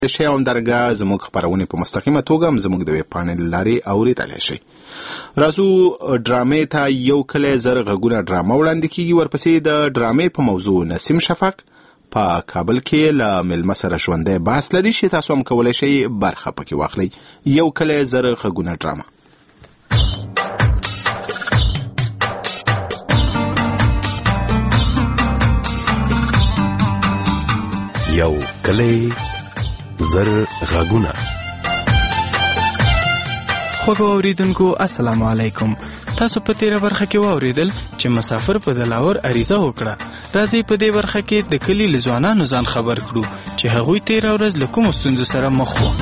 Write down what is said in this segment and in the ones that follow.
شي همدارنګه زموږ خپرونې په مستقیمه توګه هم زموږ د ویب پاڼې له لارې اورېدلی شئ. راځو ډرامې ته یو کلی زر غږونه ډرامه وړاندې کیږي. ورپسې د ډرامې په موضوع نسیم شفق په کابل کې له مېلمه سره ژوندی بحث لري چې تاسو هم کولی شئ برخه پکې واخلئ. یو کلی زر غږونه ډرامه. یو کلی زر غږونه. خوږو اوریدونکو السلام علیکم. تاسو په تیره برخه کې واوریدل چې مسافر په دلاور عریضه وکړه. راځي په دې برخه کې د کلي له ځوانانو ځان خبر کړو چې هغوی تیره ورځ له کومو ستونزو سره مخ وو.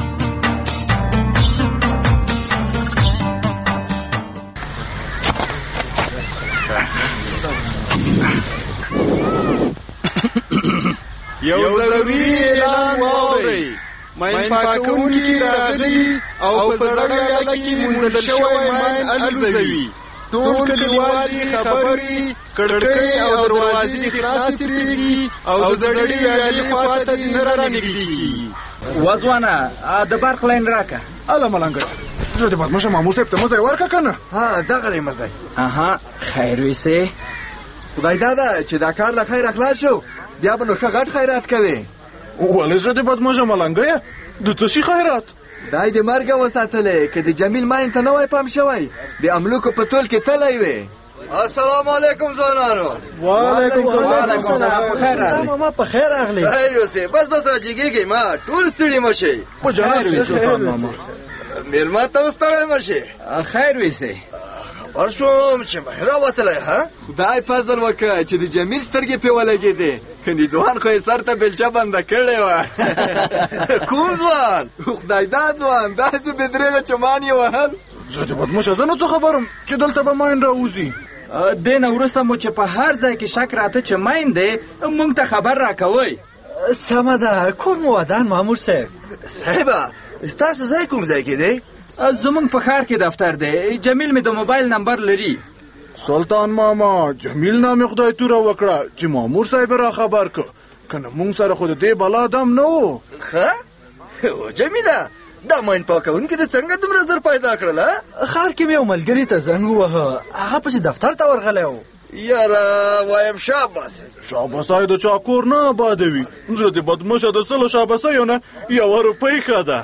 یو ضروري اعلان واورئ. ماین پاکونکي راغلي او په زړه ویاله کې موندل شوی ماین الوزوي. ټول کلیوال خبرې کړکۍ او دروازې خلاصې پرېږدي او د زړې ویالې خواته دې نه رانږدېږي. وځوانه د برق لاین راکه. اله ملنګه زه د بدمشه مامور صاحب ته مزه ورکه که نه؟ ها دغه دی مزه. خیر ویسې. خدای داده چې دا کار له خیره خلاص شو بیا به نو ښه غټ خیرات کوې. ولې زه د بدمشه ملنګه د څه شي خیرات؟ دای د مرګه وساتلې که د جمیل ماین ته نه وای پام شوی د املوکو په تول کې تلی وې. السلام علیکم ځوانانو. وعلیکم السلام. په خیر راغلی. ماما په خیر راغلی. خیر اوسې. بس راجګېږئ ما ټول ستړي مه شئ. په جنت ماما مېلمه ته هم ستړی مه شئ. خیر ویسې. خبر شوم چې مهر راوتلی. خدای فضل وکړه چې د جمیل سترګې پې ولګېدې. کني ځوان خو یې سر ته بېلچه بنده کړې وه. کوم ځوان؟ خدای دا ځوان داسې بېدرېغه چمان یې وهل. زه د بدمشه زه نو څه خبرم چې دلته به ماین راوځي. دې نه وروسته مو چې په هر ځای کې شک راته چې ماین دی موږ ته خبر راکوئ. سمه ده. کور مو ودان مامور صاحب. صاحبه ستاسو ځای کوم ځای کې دی؟ زمونږ په ښار کې دفتر دی. جمیل مې د موبایل نمبر لري. سلطان ماما جمیل نامې خدای توره وکړه چې مامور صاحب را خبر که کنه مونږ سره خو د دې بلا دم نه و. ښه جمیله دا ماین پاکونکي د څنګه دومره زر پیدا کړل؟ ښار کې مې یو ملګري ته زنګ ووهه هغه پسې دفتر ته ورغلی و. یاره وایم شاباسې. شاباسای د چا کور نه آبادوي. زه د بدمشه د 100 شاباسیو نه 1 روپۍ ښه ده.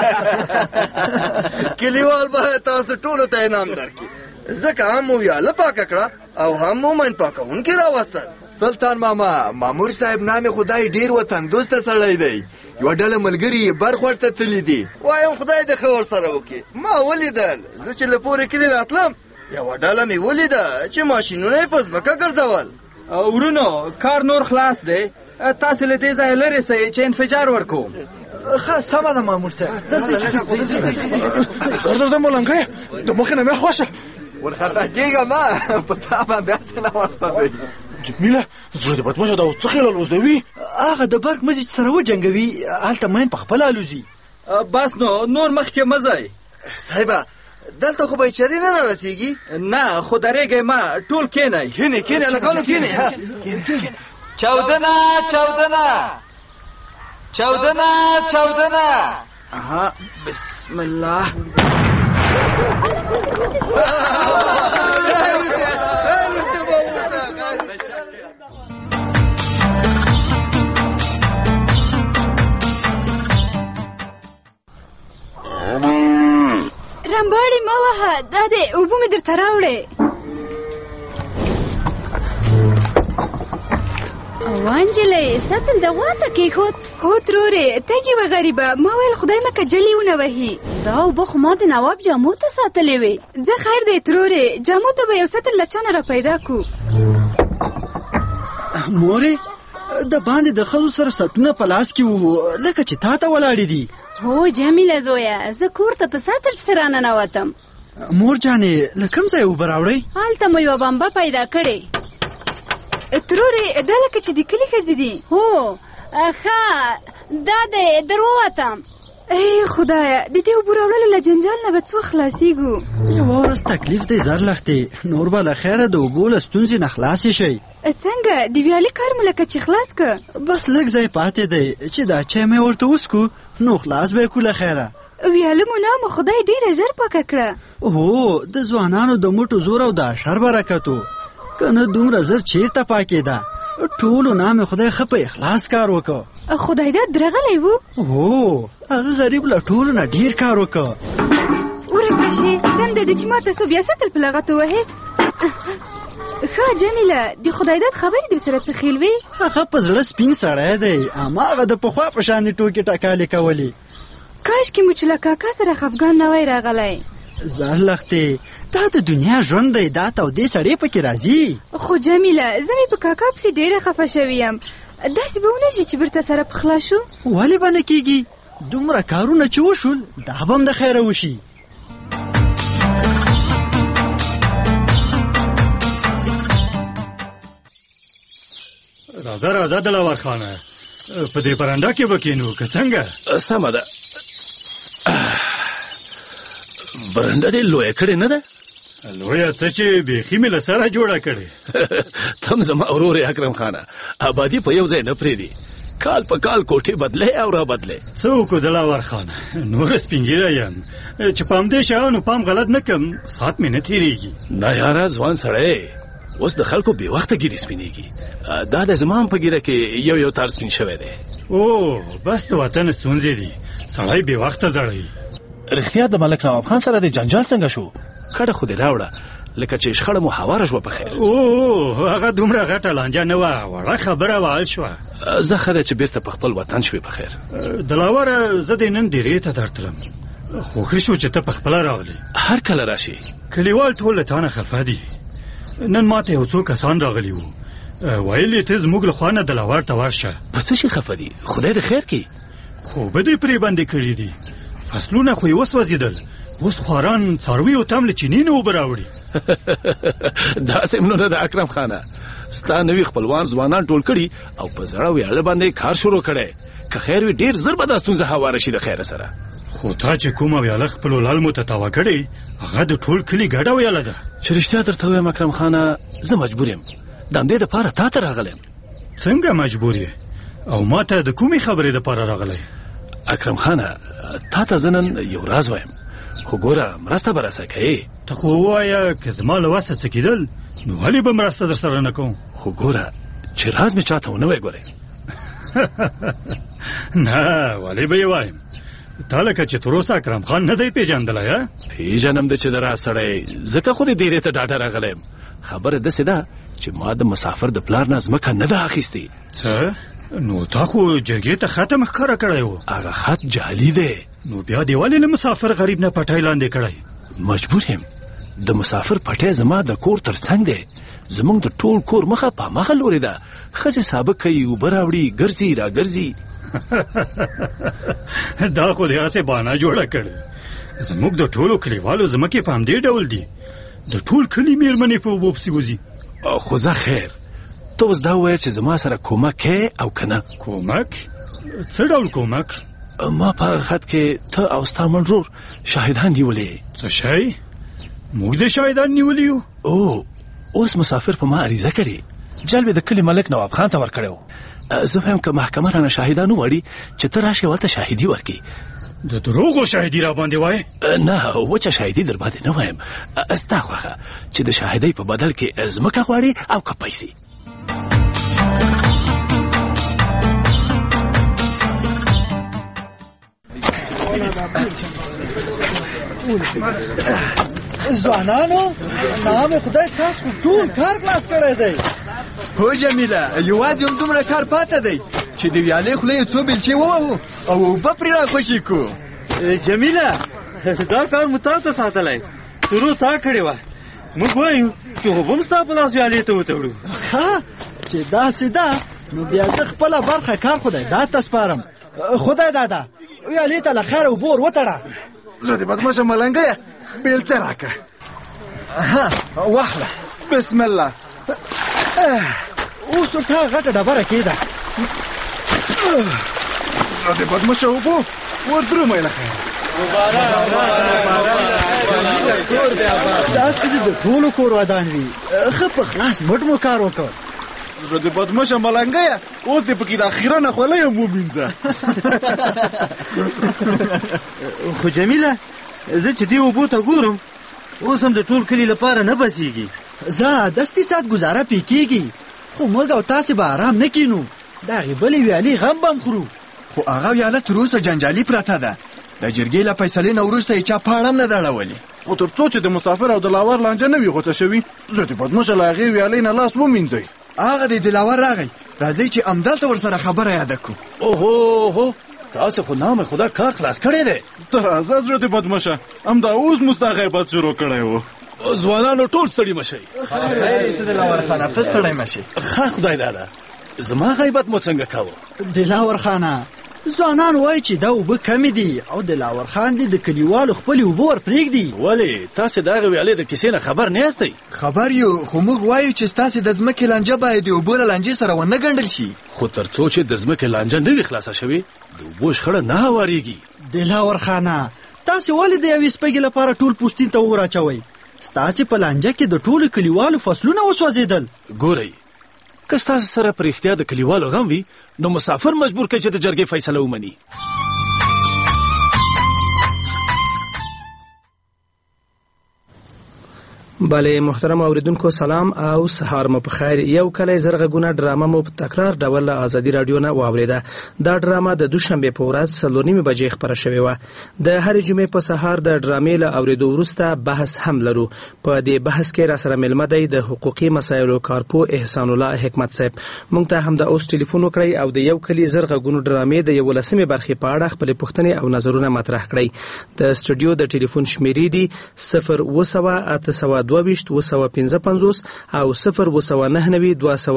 کلیوال به تاسو ټولو ته انعام درکړي ځکه هم مو ویاله پاکه کړه او هم مو ماین پاکونکي راوستل. سلطان ماما مامور صاحب نام خدای ډیر وطن دوسته سړی دی. یوه ډله ملګري برخوړ ته تللي دي. وایم خدای دې ښه ورسره وکړي. ما ولیدل زه چې له پورې کلي راتلم یوه ډله مې ولیده چې ماشینونه یې په ځمکه ګرځول. ورونو کار نور خلاص دی. تاسې له دې ځایه لرې سئ چې انفجار ورکوم. ښه سمه ده مامور صاحب. درځه ملنګه د مخې نه مې خوښه. ورخطا کېږه ما په تا باندې هسې نه ورسوئ. جمیله زړه د بدمشه دا څه خیال الوزوي؟ هغه د برق مزي چې سره وجنګوي هلته ماین په خپله الوزي. بس نو نور مخکې مه ځئ. صاحبه دلته خو بیچارې نه رارسېږي. نه خو درېږئ مه ټول کېنئ. کېنئ هلکانو کېنئ. چاودنه بسم الله. رمباړې مه وهه دا دی اوبه مې درته راوړې. وانجلۍ سطل د غواته کېښود. هو ترورې تږې وه غریبه. ما ویل خدای مه کجلې ونه وهي. دا اوبه خو ما د نواب جامو ته ساتلې وې. ځه خیر دی ترورې جامو ته به یو سطل له چا نه را پیدا کړو. مورې د باندې د ښځو سره سطلونه په لاس کې وو لکه چې تا ته ولاړې دي. هو جمیله زویه زه کور ته په سطل پسې راننوتم. مور جانې له کوم ځای اوبه راوړئ؟ هلته مو یوه بمبه پیدا کړې. ترورې دا لکه چې د کلي ښځې دي. هو ښه دا دی در ووتم. ای خدایا د دې اوبو راوړلو له جنجال نه به څو خلاصېږو. یوه ورځ تکلیف دی زرلښتې، نور به له خیره د اوبو له ستونزې نه خلاصې شئ. څنګه د ویالې کار مو لکه چې خلاص که؟ بس لږ ځای پاتې دی چې دا چای مې ورته وسکو نو خلاص به یې کړو له خیره. ویاله مو نه مو خدای ډېره ژر پاکه کړه. هو د ځوانانو د موټو زور او د اشر برکت و، که نه دومره زر چیرته پاکېده. ټولو نه مې خدای ښه په اخلاص کار وکړ. خدای دا درغلی و؟ هو هغه غریب له ټولو نه ډېر کار وکړ. ورکه شي تنده ده چې ما تاسو بیا سطل په لغت ووهې. ښه جمیله د خدای داد خبرې در سره څه خیل وې؟ هغه په زړه سپین سړی دی، هماغه د پخوا په شانې ټوکې ټکالې کولې. کاشکې مو چې له کاکا سره خفګان نه وای راغلی. زرلښتې دا د دنیا ژوند دی، دا تودې سړی پکې راځي. خو جمیله زه مې په کاکا پسې ډېره خفه شوې یم. داسې به ونه شي چې بیرته سره پخلا شو؟ ولې به نه کېږي؟ دومره کارونه چې وشول دا به هم د خیره وشي. راځه دلاور خانه، په دې برنډه کې به کېنو که څنګه؟ سمه ده. برنډه دې لویه کړې نه ده؟ لویه څه چې بیخي مې له سره جوړه کړې. تم زما ورور اکرم خانه، آبادي په یو ځای نه پرېږدي. کال په کال کوټې بدلې او را بدلې. څه وکړو دلاور خانه، نور سپین ږیری یم چې په همدې شیانو پام غلط نه کړم ساعت مې نه تېرېږي. نه یاره ځوان سړی، اوس د خلکو بې وخته ګیرې سپینېږي. دا د زما هم په ګیره کې یو تار سپین شوی دی. او بس د وطن ستونزې دي، سړی بې وخته زړوي. رښتیا د ملک نواب خان سره د جنجال څنګه شو؟ کډه خو دې راوړه لکه چې شخړه مو هواره شوه په خیر. او هغه دومره غټه لانجه نه وه، وړه خبره وال شوه. زه ښه ده چې بیرته په خپل وطن شوې په خیر. دلاوره زه دې نن ډېرې ته درتلم، خو ښه شو چې ته په خپله راغلې. هر کله راشي. کلیوال ټول له تا نه خفه دي. نن ما ته یو څو کسان راغلي وو، ویل یې ته زموږ له خوا نه دلاور ته ورشه. په څه شي خفه دي؟ خدای دې خیر کړي. خوبه دې پرې باندې کړي دي، فصلونه خو یې وسوځېدل، اوس خواران څارویو ته هم له چینې نه اوبه راوړي. داسې هم نه ده اکرم خانه، ستا نوي خپلوان ځوانان ټول کړي او په زړه ویاړه باندې کار شروع کړی. که خیر وي ډېر زر به دا ستونزه هواره شي د خیره سره. خو تا چې کومه ویاله خپلو للمو ته تاوه کړې هغه د ټول کلي ګډه ویاله ده. چې رښتیا درته ووایم اکرم خانه، زه مجبور یم د همدې دپاره تا ته راغلی. څنګه مجبور یې؟ او ما ته د کومې خبرې دپاره راغلی؟ اکرم خانه، تا ته زه نن یو راز وایم، خو ګوره مرسته به راسره کوې. ته خو ووایه که زما له وسه څه کېدل نو ولې به مرسته در سره نه کوم؟ خو ګوره چې راز مې چاته ونه وایې ګورې. نه ولې به یې وایم؟ تا لکه چې تر اوسه اکرم خان نه دی پېژندلی؟ پېژنم د چې د راز سړی، ځکه خو دې ډېرې ته ډاډه راغلی یم. خبره داسې ده چې ما د مسافر د پلار نه ځمکه نه ده اخیستې. څه؟ نو تا خو جرګې ته ختم ښکاره کړی و. هغه خط جعلي دی. نو بیا دې ولې له مسافر غریب نه پټی لاندې کړی؟ مجبور یم، د مسافر پټی زما د کور تر څنګ دی. زمونږ د ټول کور مخه په مخه لورې ده. ښځې سابه کوي، اوبه راوړي، ګرځي را ګرځي. دا خو دې هسې بهانه جوړه کړې. زموږ د ټولو کلیوالو ځمکې په همدې ډول دي، د ټول کلي مېرمنې په اوبو پسې وځي. خو زه خیر، ته اوس دا ووایه چې زما سره کومک کوې او که نه؟ کومک؟ څه ډول کومک؟ ما په هغه خط کې ته او ستا مړ ورور شاهدان نیولې. څه شی؟ موږ د شاهدان نیولي یو؟ او اوس مسافر په ما عریضه کړې، جلب د کلي ملک نواب خان ته ورکړی و. زه وایم که محکمه رانه شاهدان وغواړي چې ته راشې ورته شاهدي ورکړي. د دروغو شاهدي را باندې وایې؟ نه، وچه شاهدي در باندې نه وایم، ستا خوښه چې د شاهدۍ په بدل کې ځمکه غواړي او که پیسې. ځوانانو نام خدای تاسو ټول کار خلاص کړی دی. هو جمیله، یوازې هم دومره کار پاته دی چې د ویالې خوله یې څو بیلچې ووهو او اوبه پرې راخوشي کړو. جمیله، دا کار مو تا ته ساتلی، شروع تا کړې وه. موږ وایو چې اوبه هم ستا په لاس ویالې ته وتړو. ښه چې داسې ده نو بیا زه خپله برخه کار خدای داد ته سپارم. خدای دادا ویالې ته له خیره اوبه ور وتړه. زه دې بدماشه ملنګیه، بیلچه راکړه. واخله. بسم الله. اوس ورته غټه ډبره کېده. زړه دې بدمشه اوبو ور 3 میله خیر داسې د ټولو کور ودان وي ښه په خلاص مټ مو کار وکړ زړه دې بدمشه ملنګیه اوس دې پکې د اخیرانه خولۍ هم ومینځه خو جمیله زه چې دې اوبو ته ګورم اوس هم د ټول کلي لپاره نه بسیږي زه دستي ساعت گزاره پې کېږي خو موږ او تاسې به آرام نه کینو د هغې بلې ویالې غم به هم خورو خو هغه ویاله تر اوسه جنجالي پرته ده د جرګې له فیصلې نه وروسته یې چا پاڼه هم نه ده اړولې خو تر څو چې د مسافر او د لاور لانجه نه وي غوڅه شوي زه دې بدمشه له هغې ویالې نه لاس ومینځئ هغه د دلاور راغی راځئ چې همدلته ورسره خبره یاده کړو اوهو تاسو خو نام خدا کار خلاص کړی دی ته راځه زړه دې بدمشه همدا اوس مو ستا غیبت شروع کړی و ځوانانو ټول ستړي مشئ خیر دې دلاور خانه ته ستړی مشئ ښه خدای داده زما غیبت مو څنګه کاوه دلاور خانه ځوانان وایي چې دا اوبه کمې دي او دلاور خان دې د کلیوالو خپلې اوبه ور پرېږدي ولې تاسې د هغې ویالې د کیسې نه خبر نه یاستئ خبر یو خو موږ وایو چې ستاسې د ځمکې لانجه باید د اوبو له لانجې سره ونه ګنډل شي خو تر څو چې د ځمکې لانجه نه وي خلاصه شوې د اوبو شخړه نه هوارېږي دلاور خانه تاسې ولې د یوې سپږې لپاره ټول پوستین ته اور اچوئ ستاسې په لانجه کې د ټولو کلیوالو فصلونه وسوځېدل ګورئ که ستاسو سره په رښتیا د کلیوالو غم وي نو مسافر مجبور کړئ چې د جرګې فیصله ومني بله محترم اوریدونکو سلام او سهار مو په خیر یو کله زرغونه ډرامه مو په تکرار ډول ازادي رادیو نه واوریده دا ډرامه د دوشنبه په ورځ 4:30 بجې خبره شوې و د هر جمعې په سهار د ډرامې له اوریدو وروسته بحث هم لرو په دې بحث کې را سره ملمه دی د حقوقي مسایلو کارپو احسان الله حکمت صاحب مونږ ته هم د اوس ټلیفون وکړی او د یو کلی زرغونه ډرامې د 11مې برخې په اړه خپل پوښتنې او نظرونه مطرح کړي د سټوډیو د ټلیفون شمیرې دي 0 255 او 0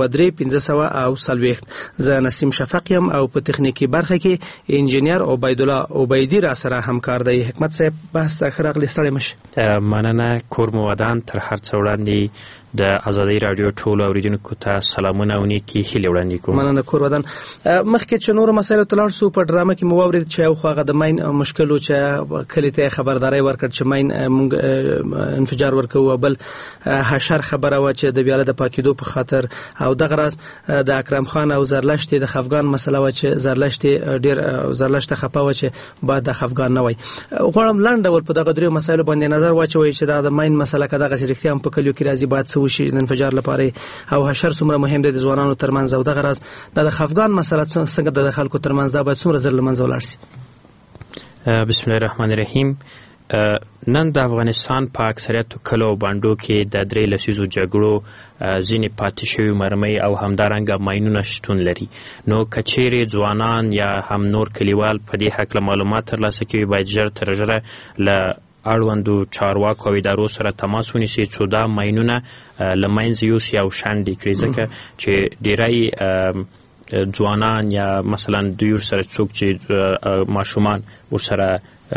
او سلويخت زه نسیم شفق یم او په تخنیکی برخه کې انجینیر عبید الله عبیدی را سره همکار دی حکمت صاحب بحث ته خراغلی ستړي مشه مننه کور مو ودان تر هر څه وړاندې د ازادي رادیو ټول اوریدونکو ته سلامونه او نیکی هیله وړاندې کوم مننه کور ودان مخکې چې نور مسایل تلار سو په ډرامه کې مو واورید چې خو هغه د ماین مشکل چې کلی ته خبرداري ورکړ چې ماین انفجار ورکو بل حشر خبره و چې د ویاله د پاکیدو په خاطر او دغه راز د اکرم خان او زرلشت د خفغان مسله و چې زرلشت ډیر زرلشت خپه و چې بعد د خفغان نه وای غواړم لاندې ول په دغه درې مسایل باندې نظر واچوي چې د ماین مسله کده غسرختیا په کلیو کې راځي بعد وشي د انفجار لپاره او حشر څومره مهم دی د ځوانانو ترمنځ او دغه راز د خفغان مسله څنګه د خلکو ترمنځ دا باید څومره زر لمنځه ولاړ شي بسم الله الرحمن الرحیم نن د افغانستان په اکثریت کلو او باندو کې د درې لسیزو جګړو ځینې پاتې شوي مرمۍ او همدارنګه ماینونه شتون لري نو کچېرې ځوانان یا هم نور کلیوال په دې هکله معلومات ترلاسه کوي باید ژر تر ژره له اړوندو چارواکو او ادارو سره تماس ونیسي چې دا ماینونه له منځه یوسي او شنډې کړي ځکه چې ډېری ځوانان یا مثلا دوی ورسره څوک چې ماشومان ورسره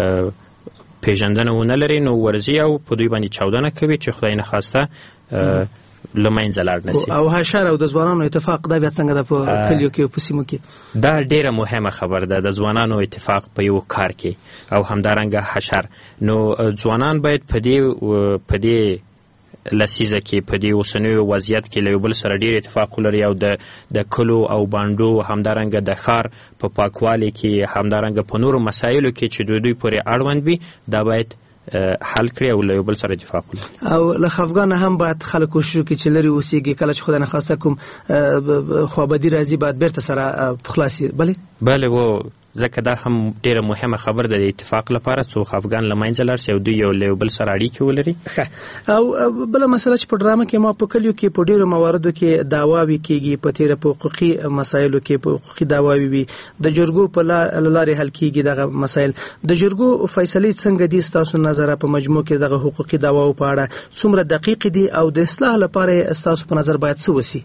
پیژندنه ونه لري نو ورځي او په دوی باندې چاودنه کوي چې خدای نخواسته له منځه لاړ نشي او حشر او د ځوانانو اتفاق دا بیا څنګه د کلیو کې او په سیمو کې دا ډیره مهمه خبر ده د ځوانانو اتفاق په یو کار کې او همدارنګه حشر نو ځوانان باید په دې لسیزه کې په دې اوسنیو وضعیت کې له یو بل سره ډیر اتفاق لري او د کلو او باندو همدارنګه د ښار په پاکوالي کې همدارنګه په نورو مسایلو کې چې دوی پورې اړوند وي دا باید حل کړي او له یو بل سره اتفاق ولري او له خفغان هم باید خلک کوشش وکړي چې لري اوسېږي کله چې خدای نخواسته کوم خوابدي راځي باید بیرته سره خلاصي بله و ځکه دا هم ډیره مهمه خبر ده د اتفاق لپاره څو خفغان له منځه لاړ شي او دوی یو له بل سره اړیکې ولري او بله مسله چې په ډرامه کې ما په کلیو کې په ډیرو مواردو کې دعواوې کېږي په تیره په حقوقي مسایلو کې په حقوقي دعواوې وي د جرګو په لارې حل کېږي دغه مسایل د جرګو فیصلې څنګه دي ستاسو نظر په مجموع کې دغه حقوقي دعواو په اړه څومره دقیق دي او د اصلاح لپاره ستاسو په نظر باید څه وسی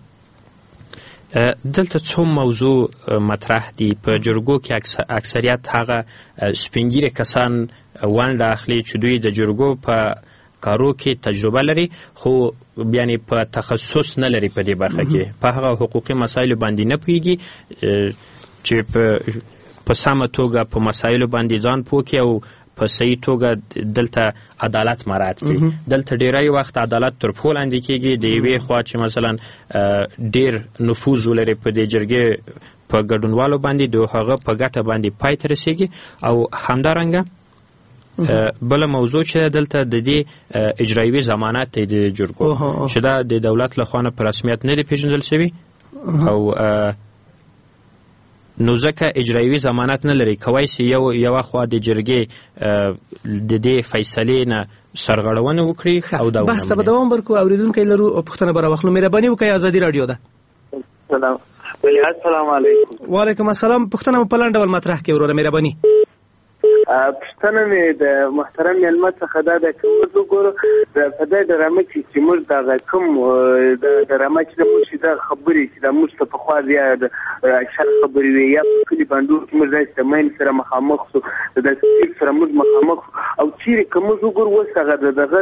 دلته څو موضوع مطرح دي په جرګو کې اکثریت هغه سپینګیره کسان ونډه اخلي چې دوی د جرګو په کارو کې تجربه لري خو یعنی په تخصص نه لري په دې برخه کې په هغه حقوقي مسایلو باندې نه پوهیږي چې په سمه توګه په مسایلو باندې ځان پوه کړي او په صحیح توګه دلته عدالت مراعات کړي. دلته ډیری وخت عدالت تر پښو لاندې کېږي، د یوې خوا چې مثلا ډیر نفوذ ولري په دې جرګې په ګډونوالو باندې د هغه په ګټه باندې پای ته رسېږي. او همدارنګه بله موضوع چې دلته د دې اجرایوي ضمانت دی د جرګو چې دا د دولت له خوا نه په رسمیت نه دی پیژندل شوي او نو ځکه اجرایوي ضمانت نه لري، کولی سي یوه خوا د جرګې د دې فیصلې نه سرغړونه وکړي او دا بحث ته به دوام ورکړو. اورېدونکی لرو او پوښتنه به راواخلو. مهرباني وکړئ، ازادي راډیو ده. السلام علیکم. وعلیکم السلام. پوښتنه مو په لنډ ډول مطرح کړئ وروره، مهرباني. پوښتنه مې د محترم مېلمه څخه دا ده چې موږ وګورو په دې ډرامه کې چې موږ دغه کوم د ډرامه چې موږ دا خبرې چې د موږ ته پخوا یا د شر خبرې وي یا په کلي باندې کې موږ د مین سره مخامخ شو، د سپیک سره موږ مخامخ او چیرې که موږ وګورو اوس هغه دغه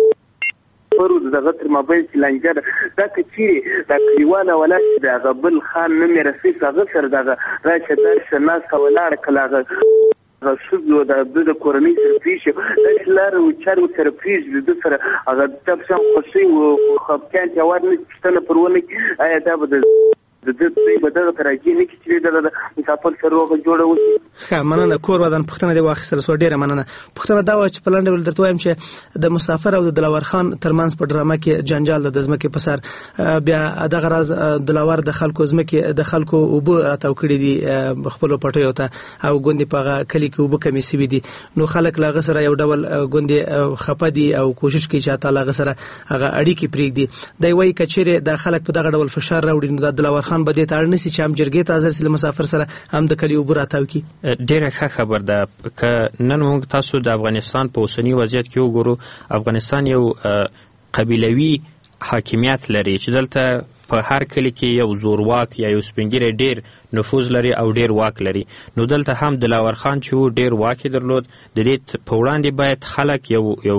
پرو دغه تر موبایل چې لنجر دا که چیرې د کلیواله ولایت دغه بل خان نه مې رسېږي هغه سره دغه راشه درشه ناسته ولاړه کله هغه شوزو د کورنۍ سره پیښې داسې لاره چارې ورسره پرېږدي د سره هغه ته په شان خوښۍ و خفګان چې هوار نه پوښتنه پر ونه کړي آیا دا به د دوی به دغه ته راجع نه کړي چې د مسافر سره روغه جوړه وشي. ښه مننه. کور ودان پوښتنه دې واخیستله سوه، ډېره مننه. پوښتنه دا وه چې په لنډ ډول درته وایم چې د مسافر او د دلاور خان ترمنځ په ډرامه کې جنجال د ځمکې په سر، بیا دغه راز دلاور د خلکو ځمکې د خلکو اوبه راتاو کړي دي خپلو پټیو ته او ګوندې په هغه کلي کې اوبه کمې سوي دي، نو خلک له هغه سره یو ډول ګوندې خفه دي او کوشش کوي چې حتی له هغه سره هغه اړیکې پرېږدي. دی وایي که چیرې دا خلک په دغه ډول فشار راوړي نو دا دلاور خان به دې ته اړ نه سي چې هم جرګې ته حاضر سي له مسافر سره هم د کلي اوبه راتاو کړي. ډېره ښه خبر ده. که نن موږ تاسو د افغانستان په اوسني وضعیت کې وګورو، افغانستان یو قبیلوي حاکمیت لري چې دلته په هر کلی کې یو زورواک یا یو سپینګیری ډېر نفوذ لري او ډېر واک لري. نو دلته هم دلاور خان چې و ډېر واک یې درلود. د دې په وړاندې باید خلک یو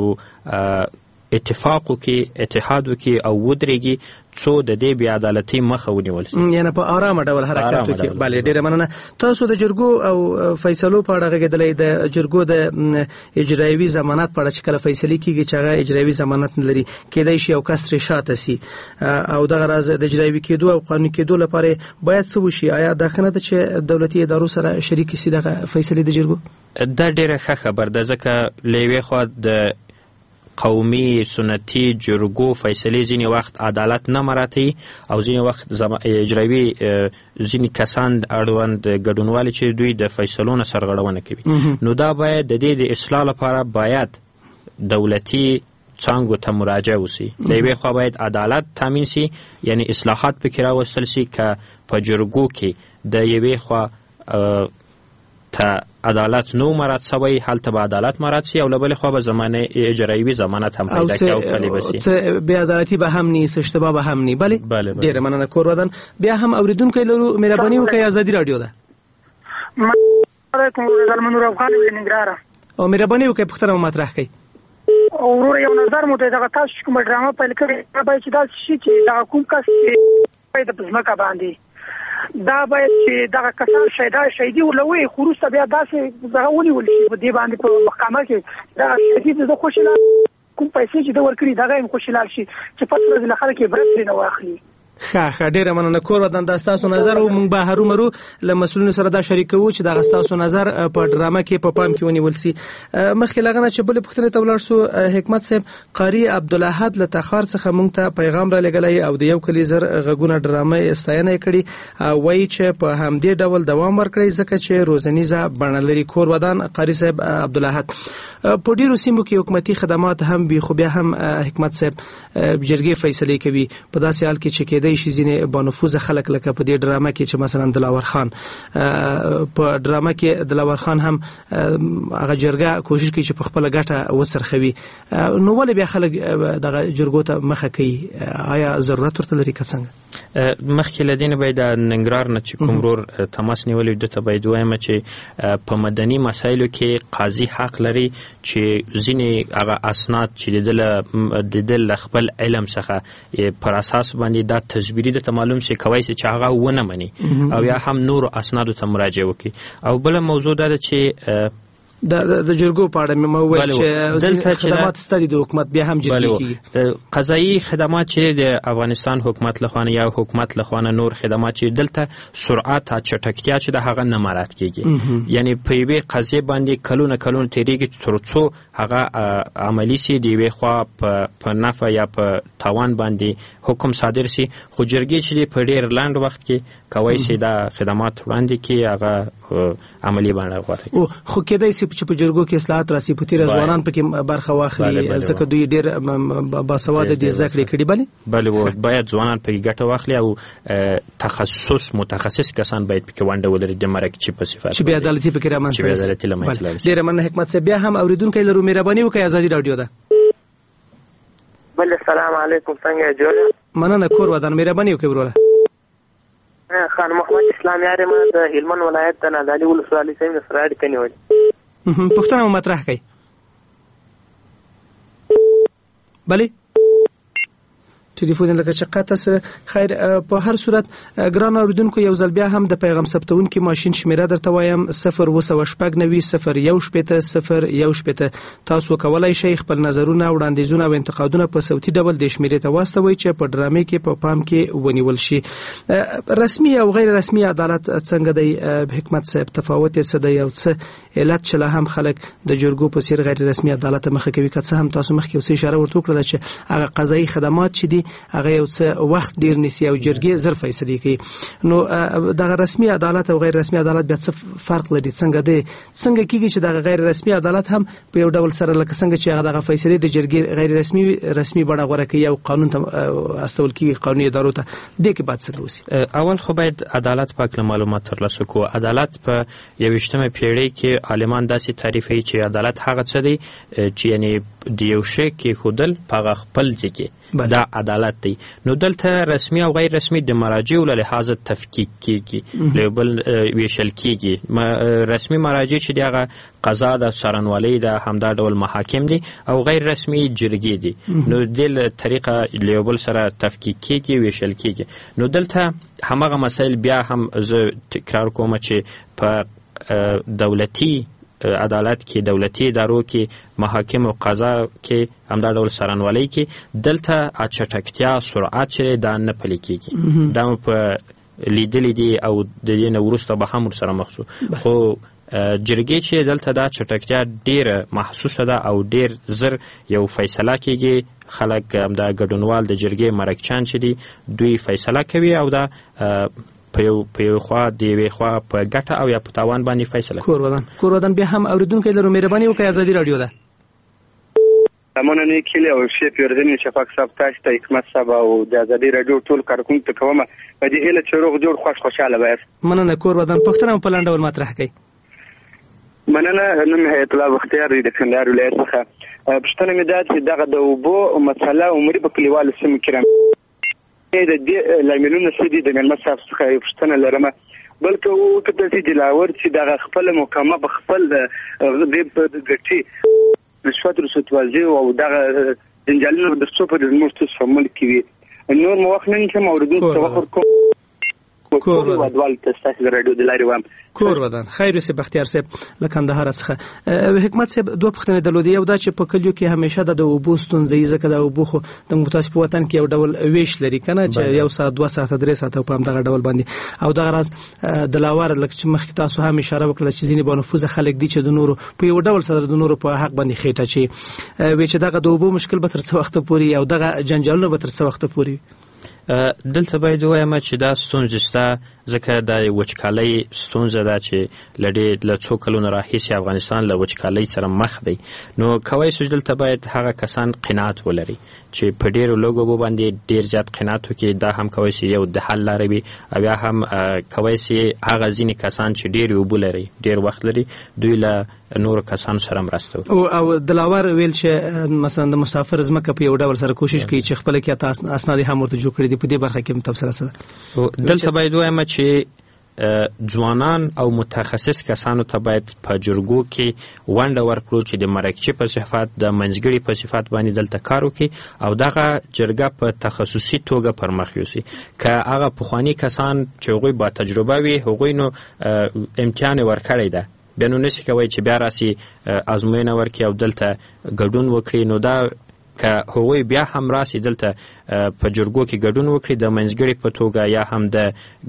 اتفاق وکړي، اتحاد وکړي او ودرېږي څو د دې بې عدالتۍ مخه ونیول شي، یعنې په ارامه ډول حرکت وکړي. بله، ډېره مننه. تاسو د جرګو او فیصلو په اړه غږېدلی، د جرګو د اجرایوي ضمانت په اړه چې کله فیصلې کېږي چې هغه اجرایوي ضمانت نه لري، کېدای شي یو کس ترې شاته سي او دغه راز د اجرایوي کېدو او قانوني کېدو لپاره باید څه وشي؟ آیا دا ښه نه ده چې دولتي ادارو سره شریکې سي دغه فیصلې د جرګو؟ دا ډېره ښه خبر ده، ځکه له یوې خوا د قومي سنتي جرګو فیصلې ځینې وخت عدالت نه مراعتوي او ځینې وخت اجرایوي ځینې کسان اړوند ګډونوالي چې دوی د فیصلو نه سرغړونه کوي. نو دا باید د دې د اصلاح لپاره باید دولتي څانګو ته مراجعه وسي. د یوې خوا باید عدالت تامین سي، یعنی اصلاحات پکې راوستل سي که په جرګو کې د یوې خوا ته عدالت نو مراعات شوی، هلته به عدالت مراعات شي او له بلې خوا به اجرایوي ضمانت هم پیدا کړي او پلی به سي. بې عدالتي به هم ني، اشتباه به هم ني. بلې ډېره مننه. کور ودان. بیا هم اورېدونکی لرو، مهرباني وکړئ، ازادي راډیو ده. منور افغان ننګرهار. او مهرباني وکړئ پوښتنه مو مطرح کړئ. ورور یو نظر مو ته دغه تاسو کومه ډرامه پیل کړې باید چې دا شي چې دغه کوم کس باید په ځمکه باندې دا باید چې دغه کسان شهیدي ولوي خو وروسته بیا داسې دغه ونیول شي په دې باندې په محکمه کې دغه شهید د خوشحال کوم پیسې چې د ورکړي دغه هم خوشحال شي چې پس ورځ له خلک یې برت نه واخلي. ښه ډېره مننه. کور ودان. دا ستاسو نظر او موږ به هرومرو له مسؤلینو سره دا شریکوو چې دغه ستاسو نظر په ډرامه کې په پام کې ونیول سي. مخکې له هغه نه چې بلې پوښتنې ته ولاړ سو، حکمت صاحب، قاري عبدالاحد له تخار څخه موږ ته پیغام را لېږلی او د یو کلي زر غږونه ډرامه ستاینه یې کړې، وایي چې په همدې ډول دوام ورکړئ ځکه چې روزنیزه بڼه لري. کور ودان. قاري صاحب عبدالاحد، په ډېرو سیمو کې حکومتي خدمات هم وي خو بیا هم حکمت صاحب جرګې فیصلې کوي، په داسې حال کې چې کېدای شي ځینې بانفوذه خلک لکه په دې ډرامه کې چې مثلا دلاور خان په ډرامه کې دلاور خان هم هغه جرګه کوشش کوي چې په خپله ګټه وسرخوي، نو ولې بیا خلک دغه جرګو ته مخه کوي؟ آیا ضرورت ورته لري که څنګه؟ مخکې له دې نه باید د ننګرهار نه چې کوم ورور تماس نیولی ده ته باید ووایم چې په مدني مسایلو کې قاضي حق لري چې ځینې هغه اسناد چې د ده له خپل علم څخه پر اساس باندې دا تجبیري درته معلوم شي کولی شي چې هغه ونه مني او یا هم نورو اسنادو ته مراجعه وکړي. او بله موضوع دا ده چې د جرګو په اړه مې وویل چې خدمات ستاسو د حکومت بیا هم جدي کیږي. قضایي خدمات چې د افغانستان حکومت لخوا یا حکومت لخوا نور خدمات چې دلته سرعت او چټکتیا چې د هغه نه مراعات کیږي، یعنی په یوې قضیه باندې کلونه تیریږي تر څو هغه عملی سي دی وی خوا په نفع یا په تاوان باندې حکم صادر سي. خو جرګې چې په ډیر لاند وخت کې کوي سي دا خدمات وړاندې کې هغه عملی باندې غواړي. خو کېدای سي چې په جرګو کې اصلاحات راسي، په تیر ځوانان پکې برخه واخلي ځکه دوی ډیر باسواده دي زده کړې کړي. بله باید ځوانان پکې ګټه واخلي او متخصص کسان باید پکې ونډه ولري د مرکه په صفات چې بیا عدالتي پکې رامنځته شي. ډیر مننه حکمت صاحب. بیا هم اوریدونکو لرو مهرباني وکړئ، ازادي رادیو ده. بل السلام علیکم، څنګه جوړ؟ مننه کور ودان، مهرباني وکړئ وروره. خان محمد اسلام یاره ما د هلمند ولایت د نادعلي ولسوالۍ څخه د سراج کني وای. پښتنه مطرح کړئ. بله ټلیفون لکه چې قطع سره خیر. په هر صورت ګران اوریدونکو یو ځل بیا هم د پیغام ثبتونکو ماشين شمیره درته وایم 0 تاسو کولای شئ خپل نظرونه وړاندیزونه او انتقادونه په صوتي ډول د شمیرې ته واستوي چې په ډرامې کې په پام کې ونیول شي. رسمي او غیر رسمي عدالت څنګه دی حکمت صاحب؟ تفاوت څه دی او څه علت چې له هم خلک د جرګو په سیر غیر رسمي عدالت مخه کوي؟ که څه هم تاسو مخکې اوسې اشاره ورته وکړه چې هغه قضایي خدمات چې دي هغه یو څه وخت ډیر نیسي او جرګې زر فیصله کوي، نو د رسمي عدالت او غیر رسمي عدالت بیا څه فرق لري؟ څنګه کیږي چې د غیر رسمي عدالت هم په یو ډول سره لکه څنګه چې هغه فیصله د جرګې غیر رسمي بڼه غوړه کوي او قانون ته استول کیږي، قانوني ادارو ته د کې بعد څه وسی؟ اول خو باید عدالت پاک معلومات ترلاسه کو. عدالت په 21مه پیړۍ کې عالمان داسې تعریفوي چې عدالت هغه څه دی چې یعنی د یو شی کې خودل په خپل ځکه دا عدالت دی. نو دلته رسمي او غیر رسمي د مراجعو له لحاظ تفکیک کیږي، لیبل ویشل کیږي. رسمي مراجع چې دغه قضا د څارنوالۍ د همدا ډول محاکم دي او غیر رسمي جرګې دي. نو د طریقه لیبل سره تفکیک کیږي، ویشل کیږي. نو دلته همغه مسائل بیا هم زه تکرار کوم چې په دولتي عدالت کې، دولتي ادارو کې، محاکم او قضا کې همدا ډول څارنوالۍ کې دلته چټکتیا سرعت چې دا نه پلي کیږي. دا په لیدلې دي او د دې نه وروسته به هم سره مخ شو. خو جرګې چې دلته دا چټکتیا ډیره محسوسه ده او ډیر زر یو فیصله کیږي. خلک همدا ګډونوال د جرګې مرکچان چې دي دوی فیصله کوي او دا په یو خوا دی وی خوا په ګټه او یا په تاوان باندې فیصله. کور ودان بیا هم اوریدونکو لرو مهرباني وکړئ، ازادي رادیو ده. مننه کلی او شیف یوردن شفاق صاحب تاسو ته حکمت صاحب او د ازادي رادیو ټول کارکونکو ته کوم په دې اله چې روغ جوړ خوشاله وایي. مننه کور ودان. پښتنه په لاندې ول مطرح کړئ. مننه نن هیت الله بختیار د کندهار ولایت څخه پښتنه مې دا چې دغه د اوبو مسله عمرې په کلیوالو سیمو کې د دې لاملونه سدي د ملمت صاحب څخه یو پښتنه لرمه، بلکې او کته چې دلاور چې د خپل محکمه په خپل د ګټي رشوت وازي او دغه جنجالونه د څو په دموستو شامل کیږي. نور مو وخت نه کوم اوریدونکو ته وخت کوم کور ودوال تاسو د رادیو د لارې وام. کور ودان خیر سي بختیار صاحب له کندهار څخه. حکمت صاحب دوه پښتنې درلودي، یو دا چې په کلیو کې همیشه د اوبو ستونزې ځکه د اوبو خو د متاسف په وطن کې یو ډول ویش لري کنه چې یو ساعت 2 ساعت 3 ساعت په همدغه ډول باندې او دغه راز د لاور لکه چې مخکې تاسو هم اشاره وکړه چې ځینې بانفوذ خلک دي چې د نورو په یو ډول سره د نورو په حق باندې خېټه چي وی چې دغه د اوبو مشکل به تر څه وخت پوري او دغه جنجالونه به تر څه وخت پوري؟ دلته باید وایم چې دا ستونزې شته ځکه د وچکالۍ ستونزه ده چې له څو کلونو راهیسې افغانستان له وچکالۍ سره مخ دی. نو کولی شو دلته باید هغه کسان قناعت ولري چې په ډېرو لږو اوبو باندې ډېر زیات قناعت وکړي. دا هم کولی شي یو د حل لاره وي، او یا هم کولی شي هغه ځینې کسان چې ډېرې اوبه لري، ډېر وخت لري، دوی له نورو کسانو سره مرسته وکړي. او دلاور ویل چې مثلا د مسافر ځمکه په یو ډول سره کوشش کوي چې خپله کې اسناد هم ورته جوړ کړي دي. په دې برخه کې تبصره سره دلته باید وایم چې ځوانان او متخصص کسانو ته باید په جرګو کې ونډه ورکړو چې د مرکچي په صفت د منځګړي په صفت باندې دلته کار وکړي او دغه جرګه په تخصصي توګه پر مخ یوسي. که هغه پخواني کسان چې هغوی با تجربه وي، هغوی نو امتحان ورکړی ده، بیا نو نشي کوی چې بیا راسي ازموینه ورکړي او دلته ګډون وکړي. نو دا که هغوی بیا هم راسي دلته په جرګو کې ګډون وکړي د منځګړي په توګه یا هم د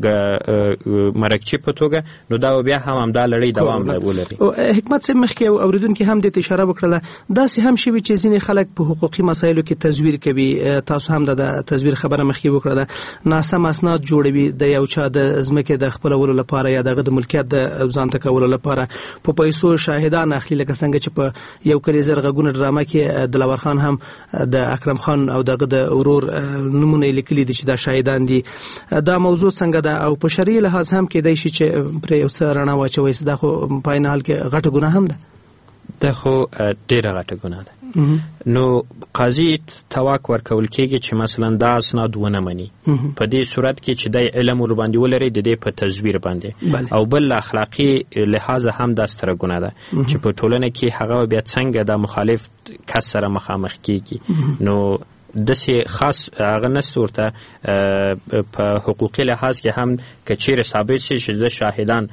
مرکچي په توګه، نو دا بیا هم همدا لړۍ دوام ولري. حکمت صاحب مخکې اوریدونکي هم دې ته اشاره وکړله، داسې هم شوي چې ځینې خلک په حقوقي مسایلو کې تزویر کوي. تاسو هم د تزویر خبره مخکې وکړله، ناسم اسناد جوړوي د یو چا د ځمکې د خپلولو لپاره یا دغه د ملکیت د ځان ته کولو لپاره، په پیسو شاهدان اخلي، لکه څنګه چې په یو کلی زر غږونه ډرامه کې دلاور خان هم د اکرم خان او دغه د ورور نمونه لیکلي دي چې دا شاهدان دي. دا موضوع څنګه ده او په شرعي لحاظ هم کېدای شي چې پرې یو څه رڼا واچوي؟ دا خو په عین حال کې غټه ګناه هم ده. دا خو ډېره غټه ګناه ده. نو قاضي ته واک ورکول کېږي چې مثلا دا اسناد ونه مني. په دې صورت کې چې دی علم ور باندې ولري د دې په تزویر باندې، او بل اخلاقي لحاظ هم دا ستره ګناه ده چې په ټولنه کې هغه بیا څنګه د مخالف کس سره مخامخ کېږي. نو داسې خاص هغه نشته ورته په حقوقي لحاظ کې هم که چیرې ثابت شي چې د شاهدان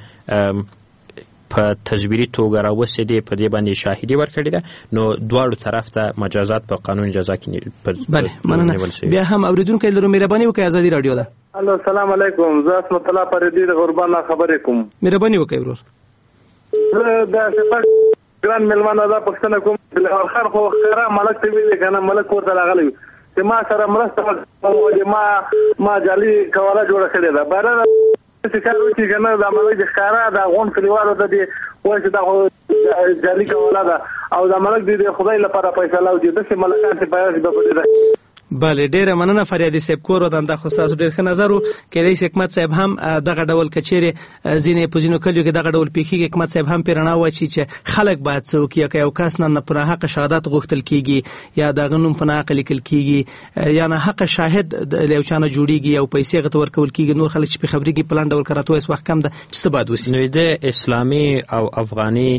په تزویري توګه راوستې دي، په دې باندې شاهدي ورکړې ده، نو دواړو طرف ته مجازات په قانون جزا کې بله مننه. بیا هم اوریدونکی لرو، مهرباني وکړئ، ازادي راډیو ده. الو السلام علیکم، زه اسمت الله پردي د غربان خبرې کوم. مهرباني وکړئ ورور. زه د سفر ګران ملمانه دا پښتنه کوم، دلاور خان خو خیره ملک ته ویل کنه، ملک ورته راغلی چې ما سره مرسته وکړه، ما جالي کوله جوړه کړې ده. بهر چې کار وکړي کنه، دا ملک د ښکارا د غون کلیوالو ته دی وایي چې دا جالي کوله ده او دا ملک د خدای لپاره فیصله وکړي. داسې ملکان چې پیاز به پدې. بله ډیره مننه فریادي صاحب کور ودان. دا خو تاسو ډیر ښه نظر و. کېدای شي حکمت صاحب هم دغه ډول کچېرې ځینې په ځینو کلیو کې دغه ډول پیښیږي، حکمت صاحب هم پرې رڼا واچي چې خلک باید څه وکړي. که یو کس نه په ناحقه شهادت غوښتل کېږي یا د هغه نوم په ناحقه لیکل کېږي یا ناحقه شاهد له یو چا نه جوړېږي او پیسې هغه ته ورکول کېږي، نور خلک چې پرې خبرېږي په لنډ ډول که راته وایي وخت کم ده چې څه باید وسي. نو د اسلامي او افغاني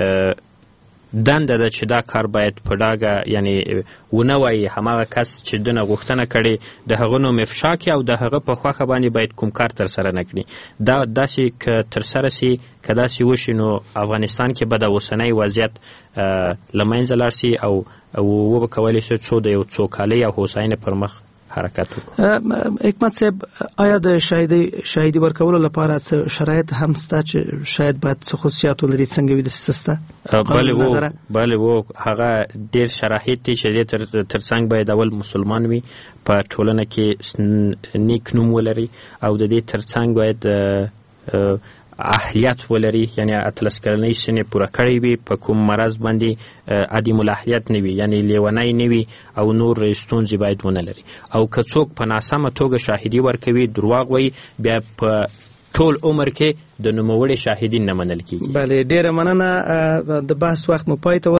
دنده ده چې دا کار باید په ډاګه یعنی ونه وایي هماغه کس چې دنه غوښتنه کړي د هغه نوم افشا کړي او د هغه په خوښه باندې باید کوم کار ترسره نه کړي. دا داسې که ترسره سي، که داسې وشي، نو افغانستان کې به د اوسنی وضعیت له منځه لاړ سي او وبه کولی شي څو د یو څوکالۍ او هوساینې پر مخ حرکت وکړو. حکمت صاحب آیا د شاهدي ورکولو لپاره څه شرایط هم شته چې شاید باید څه خصوصیات ولري؟ څنګه وي داسې څه شته؟ بله و هغه ډېر شرایط دي چې دې ترڅنګ باید اول مسلمان وي، په ټولنه کې نیک نوم ولري، او د دې ترڅنګ باید اهلیت ولري، یعنی 18 کلنۍ سن پوره کړی وي، په کوم مرض باندې عدیم الاهلیت نه وي، یعنی لیونی نه وي، او نور ستونزې باید ونه لري. او که څوک په ناسمه توګه شاهدي ورکوي، دروغ وایي، بیا په ټول عمر کې د نوموړي شاهدین نه منل کېږي. بله ډېره مننه. د بحث وخت مو پای ته